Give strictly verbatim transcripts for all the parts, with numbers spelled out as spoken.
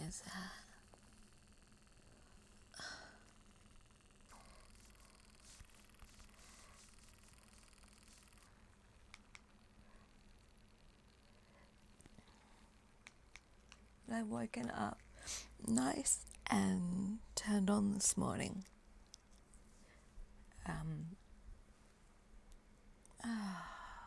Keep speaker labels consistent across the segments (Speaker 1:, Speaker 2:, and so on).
Speaker 1: is that I've woken up nice and turned on this morning. Um, ah,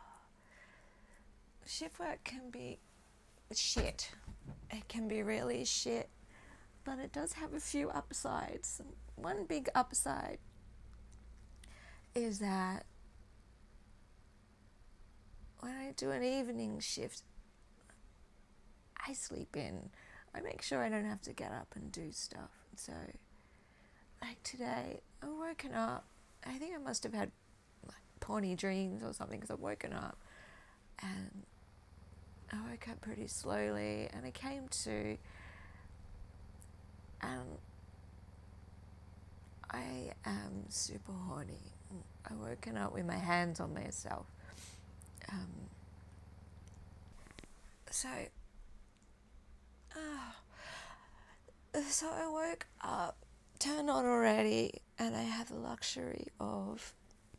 Speaker 1: shift work can be shit. It can be really shit, but it does have a few upsides. One big upside is that when I do an evening shift, I sleep in. I make sure I don't have to get up and do stuff. So, like today, I've woken up. I think I must have had like porny dreams or something because I've woken up and I woke up pretty slowly and I came to and I am super horny. I've woken up with my hands on myself. Um, so, uh, so I woke up, turned on already, and I have the luxury of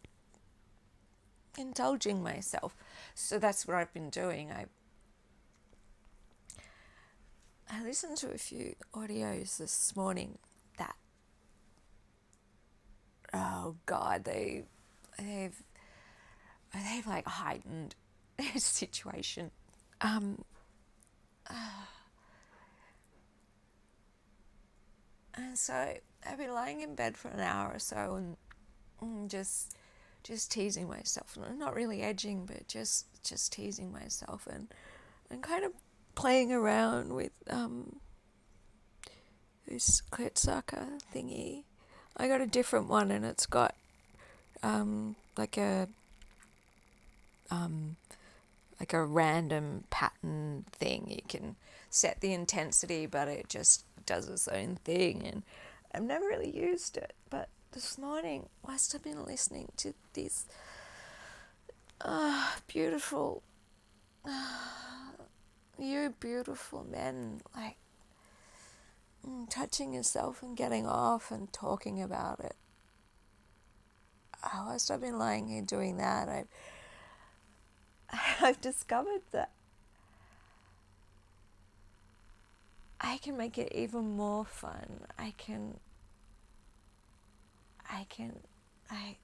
Speaker 1: indulging myself. So that's what I've been doing. I I listened to a few audios this morning that, oh God, they they've they've like heightened the situation. Um, uh, and so I've been lying in bed for an hour or so and, and just just teasing myself, not really edging, but just just teasing myself and and kind of playing around with um, this clit sucker thingy. I got a different one and it's got um, like a um, like a random pattern thing. You can set the intensity, but it just does its own thing. And I've never really used it, but this morning, whilst I've been listening to these uh, beautiful, uh, you beautiful men, like mm, touching yourself and getting off and talking about it. Uh, whilst I've been lying here doing that, I've I've discovered that I can make it even more fun. I can, I can, I,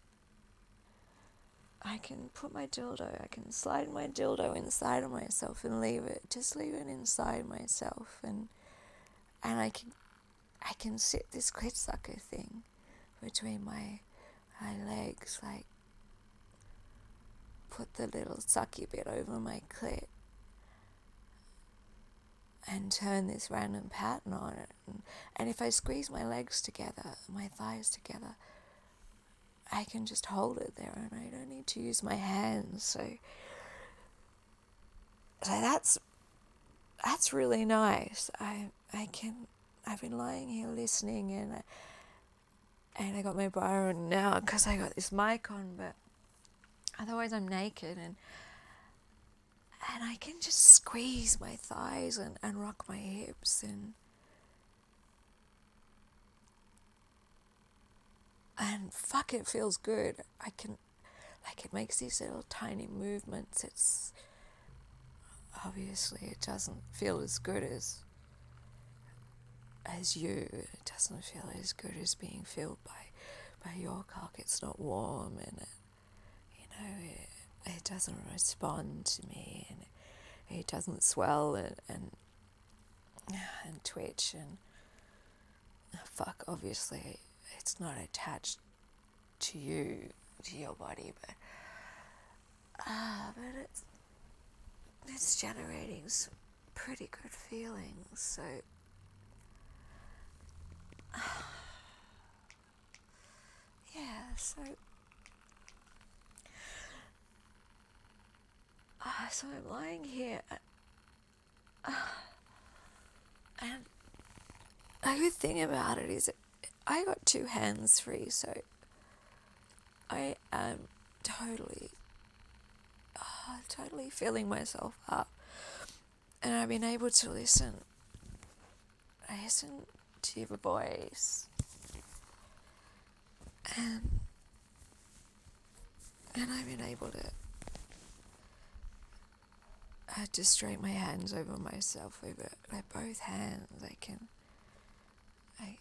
Speaker 1: I can put my dildo, I can slide my dildo inside of myself and leave it, just leave it inside myself, and and I can, I can sit this clit sucker thing between my, my legs, like put the little sucky bit over my clit and turn this random pattern on it. And, and if I squeeze my legs together, my thighs together, I can just hold it there and I don't need to use my hands. So, so that's that's really nice. I I can I've been lying here listening and I, and I got my bra on now because I got this mic on, but otherwise I'm naked and and I can just squeeze my thighs and, and rock my hips and and fuck, it feels good. I can, like, it makes these little tiny movements. It's obviously it doesn't feel as good as as you. It doesn't feel as good as being filled by by your cock. It's not warm and it, you know, it, it doesn't respond to me and it, it doesn't swell and and, and twitch and fuck. Obviously, it's not attached to you, to your body, but ah, but it's it's generating some pretty good feelings. So yeah, so uh, so I'm lying here, uh, and a good thing about it is I got two hands free, so I am totally, uh, totally filling myself up, and I've been able to listen I listen to your voice, and and I've been able to I had to straighten my hands over myself, over like both hands. I can, I,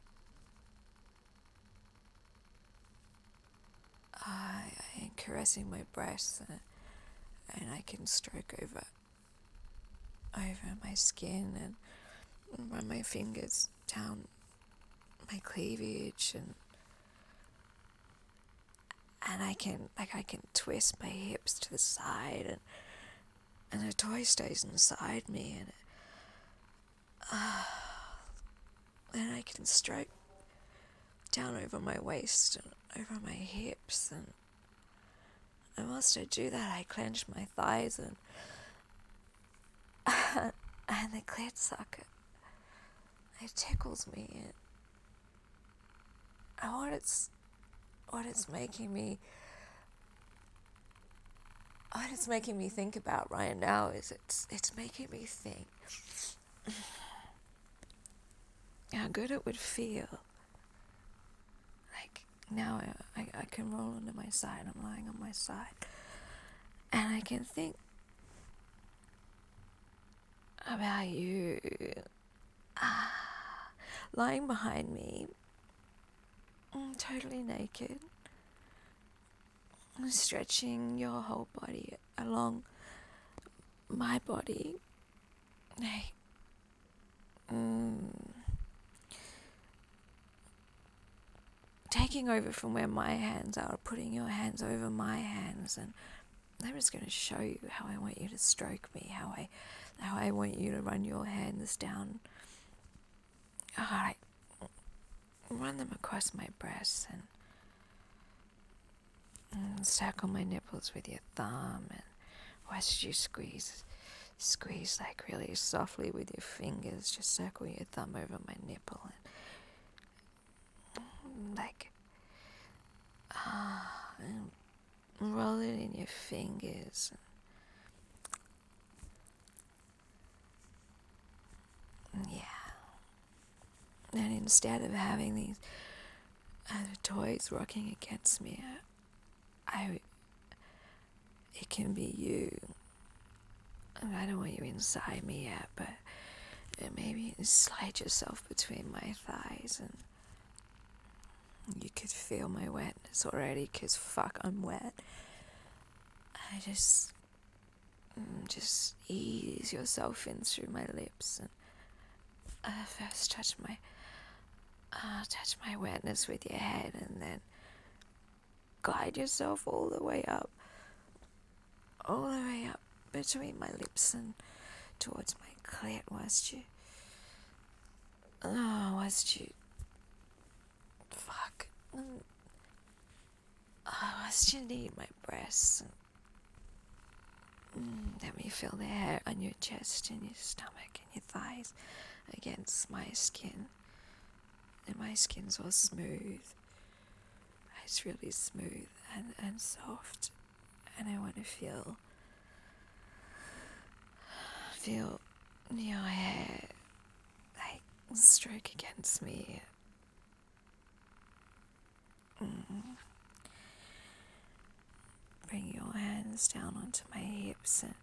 Speaker 1: I, I am caressing my breasts, and, and I can stroke over, over my skin and run my fingers down my cleavage, and and I can like I can twist my hips to the side, and and the toy stays inside me, and uh, and I can stroke down over my waist and over my hips, and and whilst I do that, I clench my thighs, and and the clit socket, it tickles me, and, and what it's what it's making me what it's making me think about right now is it's it's making me think how good it would feel. Like now I, I, I can roll onto my side, I'm lying on my side, and I can think about you ah, lying behind me, totally naked, stretching your whole body along my body. Hey, mm, taking over from where my hands are, putting your hands over my hands, and I'm just going to show you how I want you to stroke me, how I, how I want you to run your hands down. All right, run them across my breasts, and, and circle my nipples with your thumb, and watch you squeeze, squeeze like really softly with your fingers. Just circle your thumb over my nipple, and like, ah, and roll it in your fingers. Yeah. And instead of having these other toys rocking against me, I, it can be you. I don't want you inside me yet, but maybe slide yourself between my thighs, and you could feel my wetness already, cause fuck, I'm wet. I just, just ease yourself in through my lips, and uh, first touch my, uh, touch my wetness with your head, and then glide yourself all the way up, all the way up between my lips and towards my clit, whilst you, oh, whilst you, fuck, oh, whilst you need my breasts, and mm, let me feel the hair on your chest and your stomach and your thighs against my skin, and my skin's all smooth, it's really smooth and, and soft, and I want to feel, feel your hair like stroke against me. Mm. Bring your hands down onto my hips, and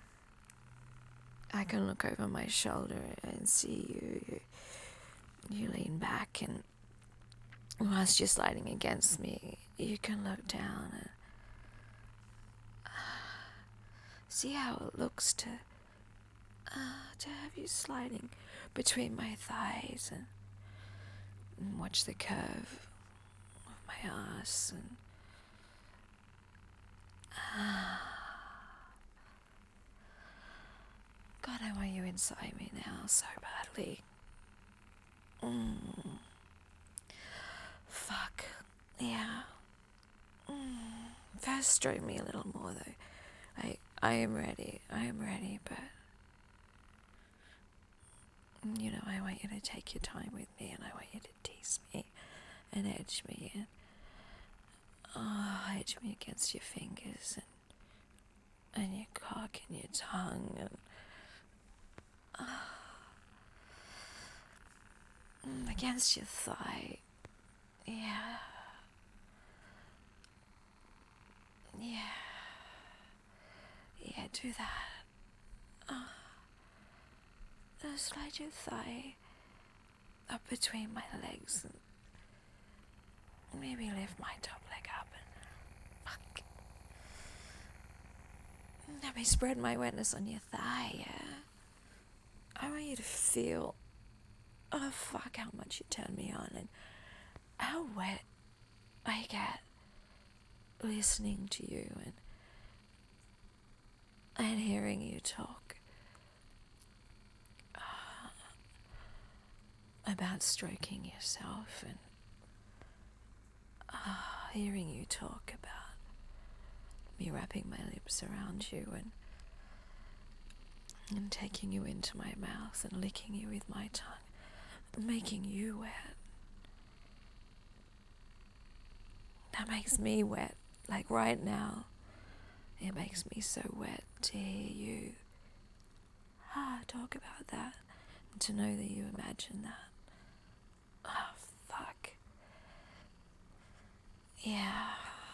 Speaker 1: I can look over my shoulder and see you. You, you lean back, and whilst you're sliding against me, you can look down and see how it looks to uh, to have you sliding between my thighs, and, and watch the curve of my ass, and uh, God, I want you inside me now so badly. Mm. Fuck, yeah. Mm. First, stroke me a little more though. I I am ready. I am ready, but you know, I want you to take your time with me, and I want you to tease me and edge me, and oh, edge me against your fingers, and, and your cock and your tongue, and oh, against your thigh. Yeah. Yeah. Yeah, do that. Uh, slide your thigh up between my legs and maybe lift my top leg up and fuck. Let me spread my wetness on your thigh, yeah? I want you to feel, oh fuck, how much you turn me on and how wet I get listening to you and and hearing you talk uh, about stroking yourself and uh, hearing you talk about me wrapping my lips around you and and taking you into my mouth and licking you with my tongue, making you wet. That makes me wet, like right now. It makes me so wet to hear you ah, talk about that and to know that you imagine that. Oh, fuck. Yeah.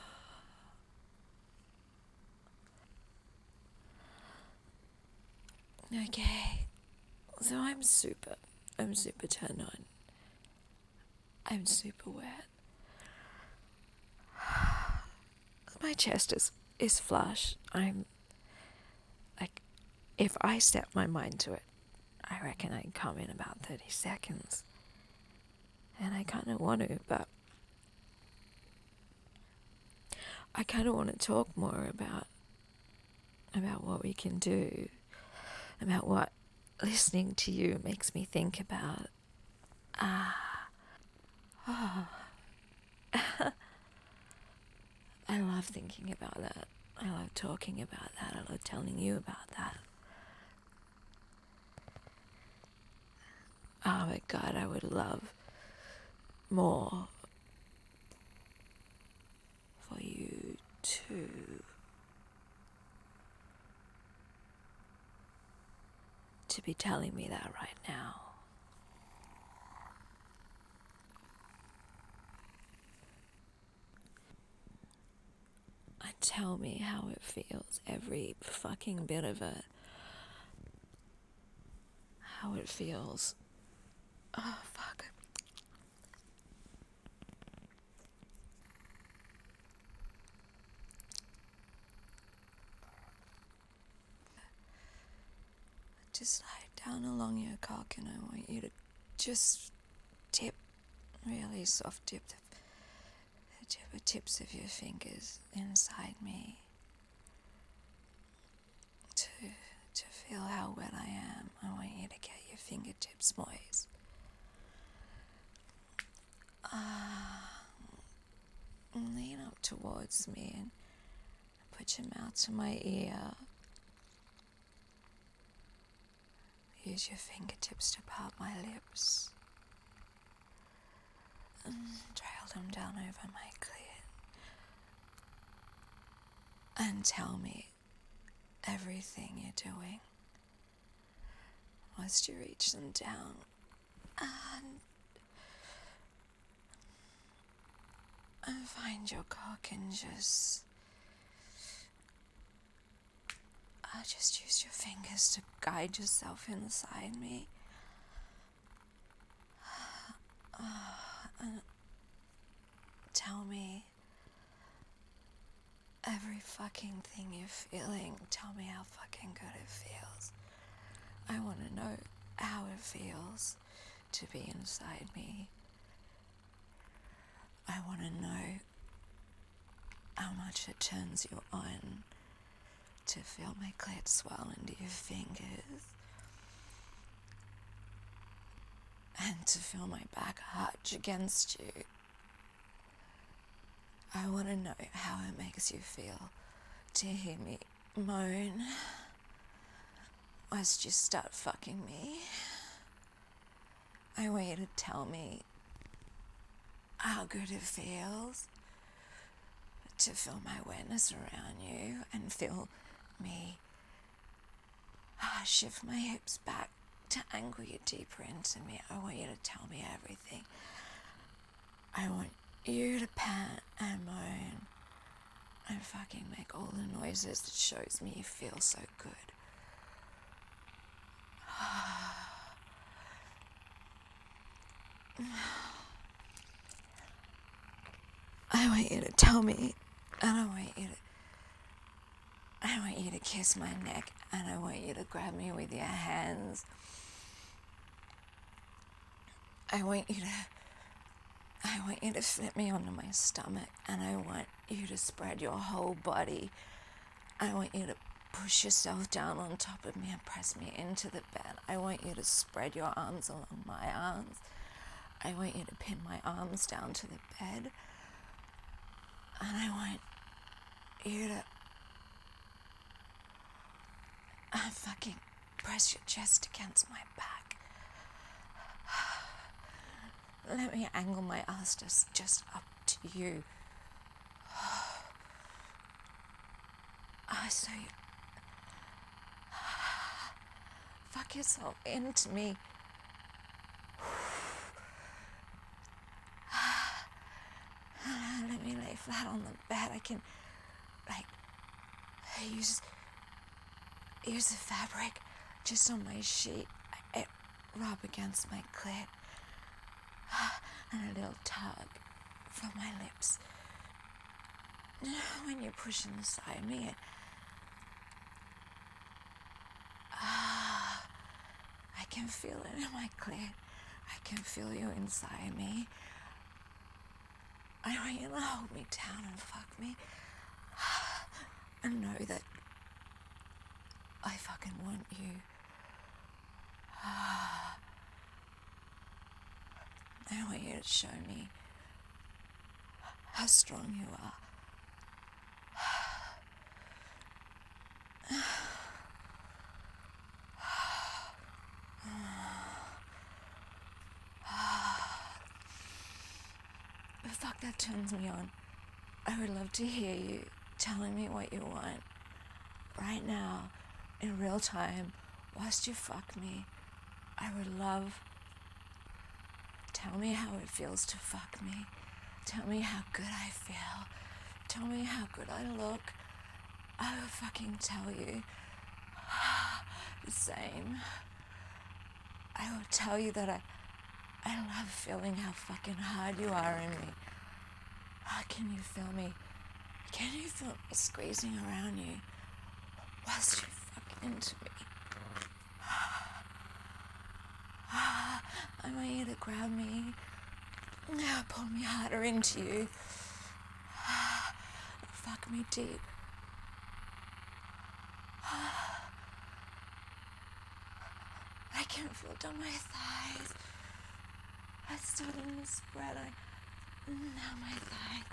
Speaker 1: Okay. So I'm super, I'm super turned on. I'm super wet. My chest is, is flush. I'm, like, if I set my mind to it, I reckon I'd come in about thirty seconds. And I kind of want to, but I kind of want to talk more about, about what we can do, about what listening to you makes me think about. Ah. Oh. I love thinking about that. I love talking about that. I love telling you about that. Oh my God, I would love more for you to to be telling me that right now. And tell me how it feels, every fucking bit of it. How it feels. Oh, fuck. Just slide down along your cock and I want you to just tip, really soft tip the, the tip, the tips of your fingers inside me to, to feel how wet I am. I want you to get your fingertips moist. Uh, lean up towards me and put your mouth to my ear. Use your fingertips to part my lips. And trail them down over my clit. And tell me everything you're doing. Whilst you reach them down. And, and find your cock and just... Uh, just use your fingers to guide yourself inside me. Uh, and tell me every fucking thing you're feeling. Tell me how fucking good it feels. I want to know how it feels to be inside me. I want to know how much it turns you on to feel my clit swell into your fingers and to feel my back arch against you. I want to know how it makes you feel to hear me moan whilst you start fucking me. I want you to tell me how good it feels to feel my wetness around you and feel me ah, shift my hips back to angle you deeper into me. I want you to tell me everything. I want you to pant and moan and fucking make all the noises that shows me you feel so good. I want you to tell me, and I want you to, I want you to kiss my neck, and I want you to grab me with your hands. I want you to, I want you to flip me onto my stomach, and I want you to spread your whole body. I want you to push yourself down on top of me and press me into the bed. I want you to spread your arms along my arms. I want you to pin my arms down to the bed. And I want you to uh, fucking press your chest against my back. Let me angle my ass just, just up to you. Ah, so you fuck yourself into me. Let me lay flat on the bed. I can, like, use use the fabric just on my sheet. It rub against my clit, and a little tug from my lips. When you're pushing inside me, it, ah, I can feel it in my clit. I can feel you inside me. I want you to hold me down and fuck me. And know that I fucking want you. I want you to show me how strong you are. But fuck, that turns me on. I would love to hear you telling me what you want right now, in real time, whilst you fuck me. I would love. Tell me how it feels to fuck me. Tell me how good I feel. Tell me how good I look. I will fucking tell you the same. I will tell you that I, I love feeling how fucking hard you are in me. How can you feel me? Can you feel me squeezing around you whilst you fuck into me? I want you to grab me, pull me harder into you, fuck me deep. I can feel down my thighs. I started to spread. I now my thighs.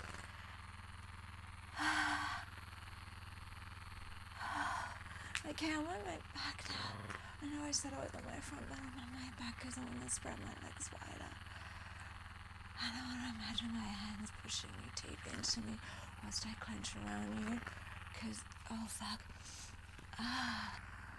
Speaker 1: Okay, I'm on my back now. I know I said I was on my front, but I'm on my back because I want to spread my legs wider. And I want to imagine my hands pushing me deep into me whilst I clench around you. Because, oh fuck. Ah.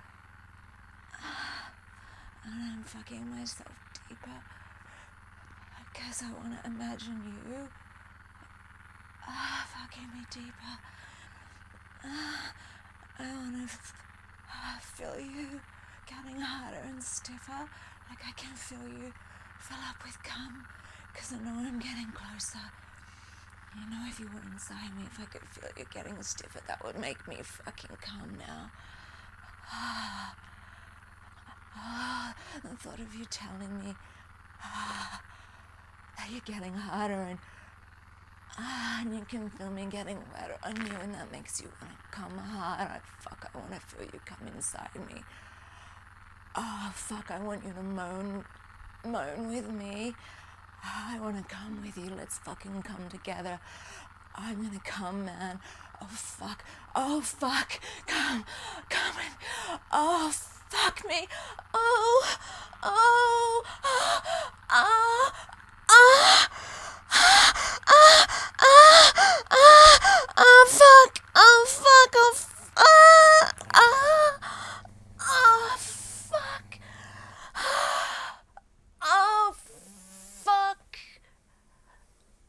Speaker 1: Ah. And I'm fucking myself deeper. Because I want to imagine you. Ah, fucking me deeper. Ah. I want to f- ah, feel you getting harder and stiffer. Like I can feel you fill up with cum. Because I know I'm getting closer. You know, if you were inside me, if I could feel you getting stiffer, that would make me fucking come now. Ah, ah, the thought of you telling me ah, that you're getting harder and ah, and you can feel me getting wetter on you, and that makes you want to come hard. I, fuck, I want to feel you come inside me. Oh, fuck, I want you to moan, moan with me. I want to come with you. Let's fucking come together. I'm gonna come, man. Oh, fuck. Oh, fuck. Come. Come with me. Oh, fuck me. Oh. Oh. Oh. Oh. Oh. Oh. Oh. Oh, fuck. Oh, fuck. Oh, f- oh. Oh. Oh, fuck. Oh, fuck.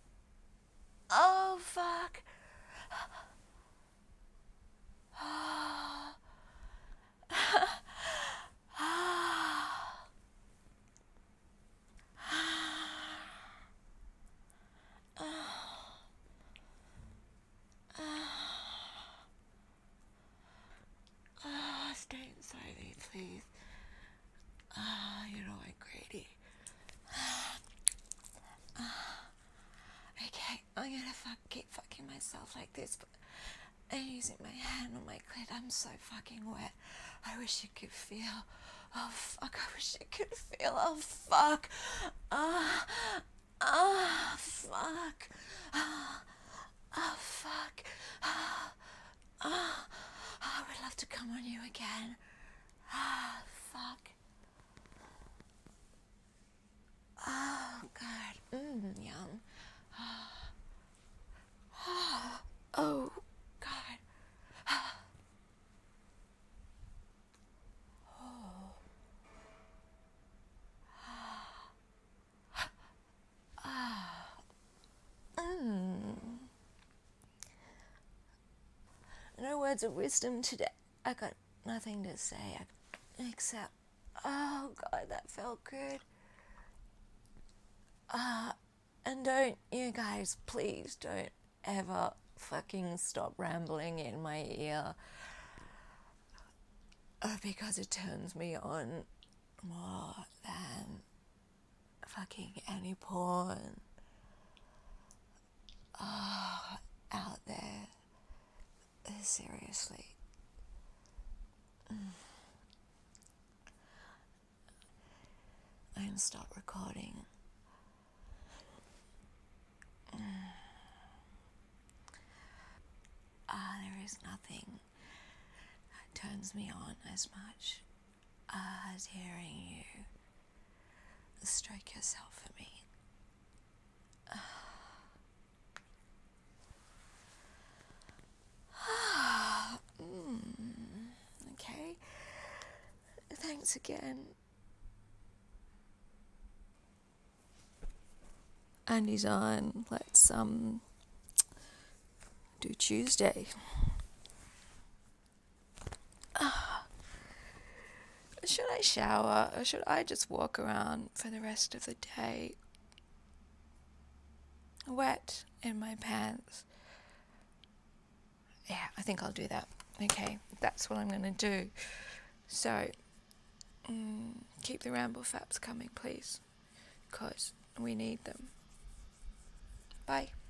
Speaker 1: I'm gonna fuck, keep fucking myself like this, but and using my hand on my clit. I'm so fucking wet. I wish you could feel. Oh fuck, I wish you could feel. Oh fuck. Ah, ah, fuck. Ah, oh fuck. Ah, ah, I would love to come on you again. Ah, fuck. Oh god. Mmm, yum. Oh god. Mm. No words of wisdom today. I got nothing to say except, oh god, that felt good. Uh, and don't, you guys, please don't ever fucking stop rambling in my ear. Uh, because it turns me on more than fucking any porn uh, out there. Uh, seriously. Mm. I'm gonna stop recording. Mm. Uh, there is nothing that turns me on as much as hearing you stroke yourself for me. mm, okay. Thanks again. Andy's on. Let's um do Tuesday. Should I shower or should I just walk around for the rest of the day wet in my pants? Yeah, I think I'll do that. Okay, that's what I'm going to do. So, mm, keep the ramble faps coming, please, because we need them. Bye.